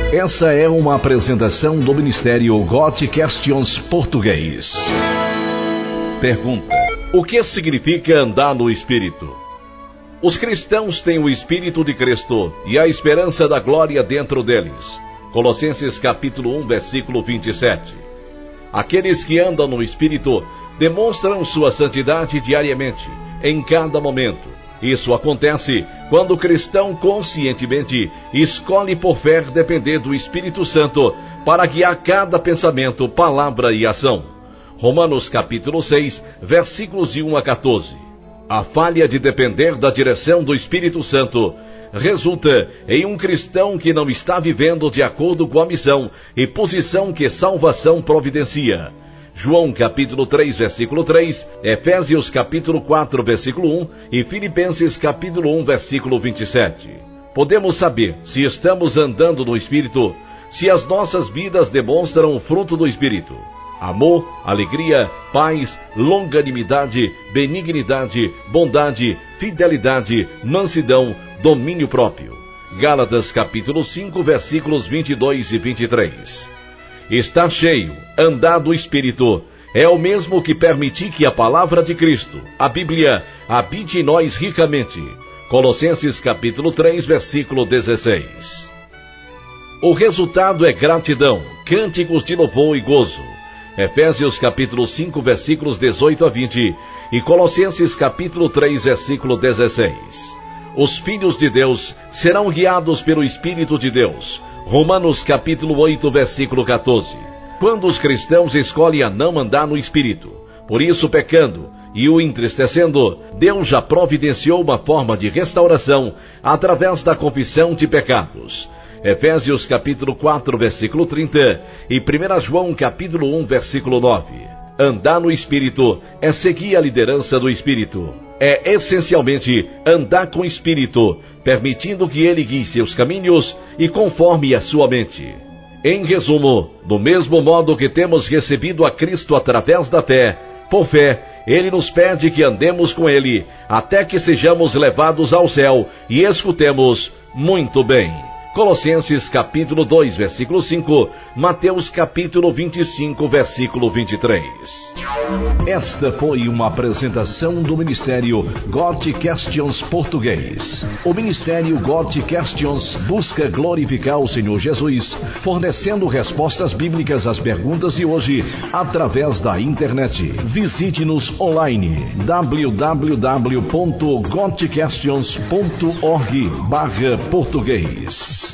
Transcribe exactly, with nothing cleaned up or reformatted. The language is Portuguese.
Essa é uma apresentação do Ministério Got Questions Português. Pergunta: o que significa andar no Espírito? Os cristãos têm o Espírito de Cristo e a esperança da glória dentro deles. Colossenses capítulo um, versículo vinte e sete. Aqueles que andam no Espírito demonstram sua santidade diariamente, em cada momento. Isso acontece quando o cristão conscientemente escolhe por fé depender do Espírito Santo para guiar cada pensamento, palavra e ação. Romanos capítulo seis, versículos de um a quatorze. A falha de depender da direção do Espírito Santo resulta em um cristão que não está vivendo de acordo com a missão e posição que salvação providencia. João capítulo três, versículo três, Efésios capítulo quatro, versículo um e Filipenses capítulo um, versículo vinte e sete. Podemos saber se estamos andando no Espírito, se as nossas vidas demonstram o fruto do Espírito: amor, alegria, paz, longanimidade, benignidade, bondade, fidelidade, mansidão, domínio próprio. Gálatas capítulo cinco, versículos vinte e dois e vinte e três. Estar cheio, andar do Espírito, é o mesmo que permitir que a palavra de Cristo, a Bíblia, habite em nós ricamente. Colossenses capítulo três, versículo dezesseis. O resultado é gratidão, cânticos de louvor e gozo. Efésios capítulo cinco, versículos dezoito a vinte e Colossenses capítulo três, versículo dezesseis. Os filhos de Deus serão guiados pelo Espírito de Deus. Romanos capítulo oito, versículo quatorze. Quando os cristãos escolhem a não andar no Espírito, por isso pecando e o entristecendo, Deus já providenciou uma forma de restauração através da confissão de pecados. Efésios capítulo quatro, versículo trinta e primeira João capítulo um, versículo nove. Andar no Espírito é seguir a liderança do Espírito. É essencialmente andar com o Espírito, permitindo que ele guie seus caminhos e conforme a sua mente. Em resumo, do mesmo modo que temos recebido a Cristo através da fé, por fé, ele nos pede que andemos com ele, até que sejamos levados ao céu e escutemos muito bem. Colossenses capítulo dois, versículo cinco, Mateus capítulo vinte e cinco, versículo vinte e três. Esta foi uma apresentação do Ministério Got Questions Português. O Ministério Got Questions busca glorificar o Senhor Jesus, fornecendo respostas bíblicas às perguntas de hoje através da internet. Visite-nos online w w w ponto got questions ponto org barra português.